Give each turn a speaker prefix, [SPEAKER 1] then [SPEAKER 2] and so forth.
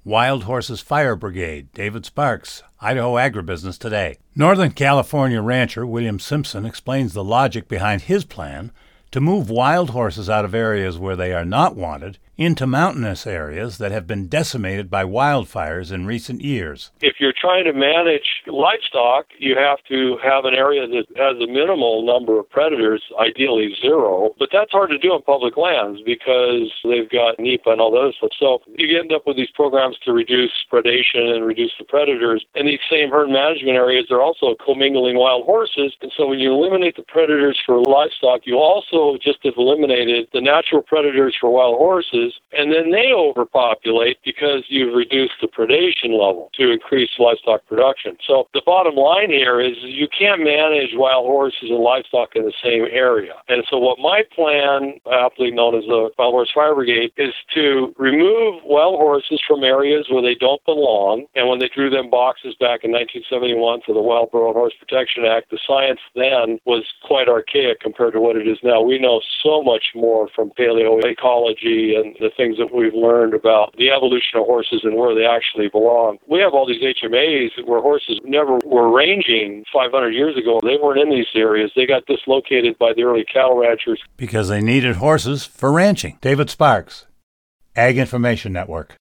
[SPEAKER 1] Wild Horses Fire Brigade, David Sparks, Idaho Agribusiness Today. Northern California rancher William Simpson explains the logic behind his plan to move wild horses out of areas where they are not wanted into mountainous areas that have been decimated by wildfires in recent years.
[SPEAKER 2] If you're trying to manage livestock, you have to have an area that has a minimal number of predators, ideally zero, but that's hard to do on public lands because they've got NEPA and all those stuff. So you end up with these programs to reduce predation and reduce the predators. And these same herd management areas are also commingling wild horses. And so when you eliminate the predators for livestock, you also just have eliminated the natural predators for wild horses. And then they overpopulate because you've reduced the predation level to increase livestock production. So the bottom line here is you can't manage wild horses and livestock in the same area. And so what my plan, aptly known as the Wild Horse Fire Brigade, is to remove wild horses from areas where they don't belong. And when they drew them boxes back in 1971 for the Wild Burro and Horse Protection Act, the science then was quite archaic compared to what it is now. We know so much more from paleoecology and the things that we've learned about the evolution of horses and where they actually belong. We have all these HMAs where horses never were ranging 500 years ago. They weren't in these areas. They got dislocated by the early cattle ranchers.
[SPEAKER 1] Because they needed horses for ranching. David Sparks, Ag Information Network.